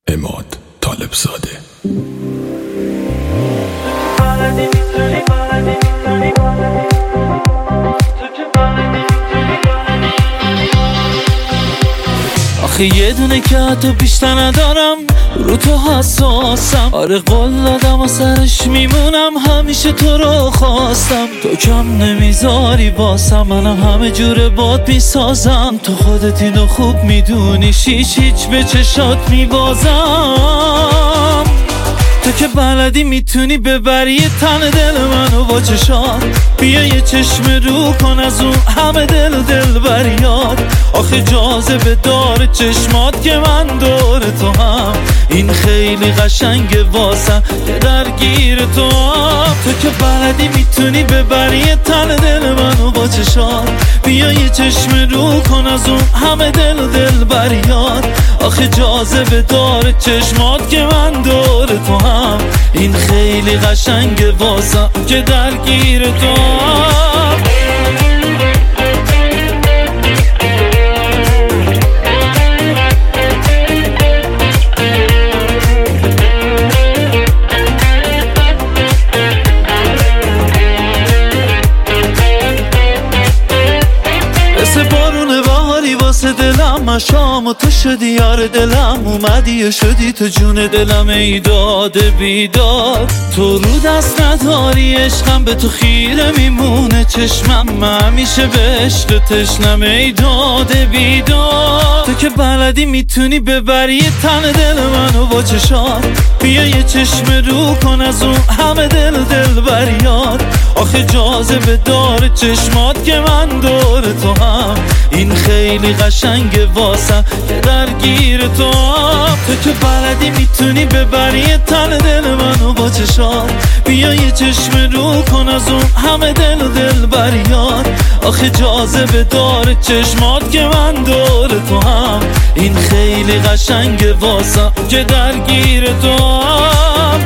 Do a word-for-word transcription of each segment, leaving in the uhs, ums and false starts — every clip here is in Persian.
عماد طالبزاده. آخه یه دونه که حتی بیشتر ندارم، رو تو حساسم. آره قول دادم و سرش میمونم، همیشه تو رو خواستم. تو کم نمیذاری واسم، منم همه جوره باد میسازم. تو خودت اینو خوب میدونی، هیچ هیچ به چشات میبازم. تو که بلدی میتونی ببری تن دل منو با چشات. بیا یه چشم رو کن از اون همه دل دل بریاد. آخه جاذبه داره چشمات که من دور تو هم. این خیلی قشنگه واسم که درگیر تو هم. تو که بلدی میتونی ببری تن دل منو با چشات. بیا یه چشم رو کن از اون همه دل دل بریاد. آخه جاذبه داره چشمات که من دور تو هم. این خیلی قشنگه واسم که درگیر تو هم. واسه دلم مشام و تو شدی یار دلم. اومدی و شدی تو جون دلم، ای داد بیداد. تو رو دست نداری عشقم، به تو خیره میمونه چشمم. من همیشه به عشق تشنم، ای داد بیداد. تو که بلدی میتونی ببری تن دل منو با چشات. بیا یه چشم رو کن از اون همه دل دل بریاد. آخه جاذبه داره چشمات که من دور تو هم. این خیلی قشنگه واسم که درگیر تو هم. تو که بلدی میتونی ببری تن دل منو با چشات. بیا یه چشم رو کن از اون همه دل دل بریاد. آخه جاذبه داره چشمات که من دور تو هم. این خیلی قشنگه واسم که درگیر تو هم.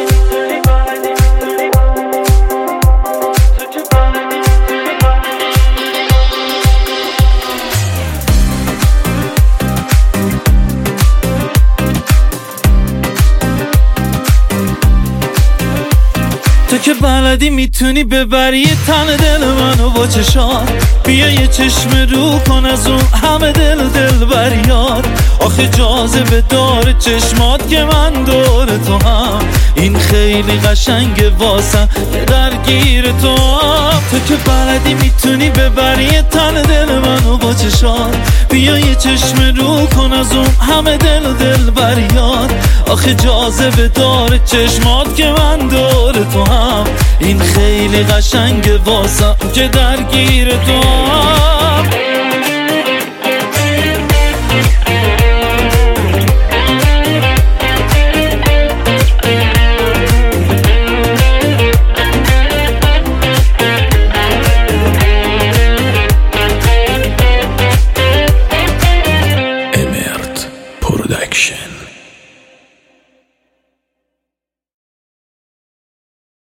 تو که بلدی میتونی ببری تن دل منو با چشات. بیا یه چشم رو کن از اون همه دل دل بریاد. آخه جاذبه داره چشمات که من دور تو هم. این خیلی قشنگه واسم که درگیر تو هم. تو که بلدی میتونی ببری تن دل منو با چشات. بیا یه چشم رو کن از اون همه دل دل بریاد. آخه جاذبه داره چشمات که من دور تو هم. این خیلی قشنگه واسم که درگیر تو هم.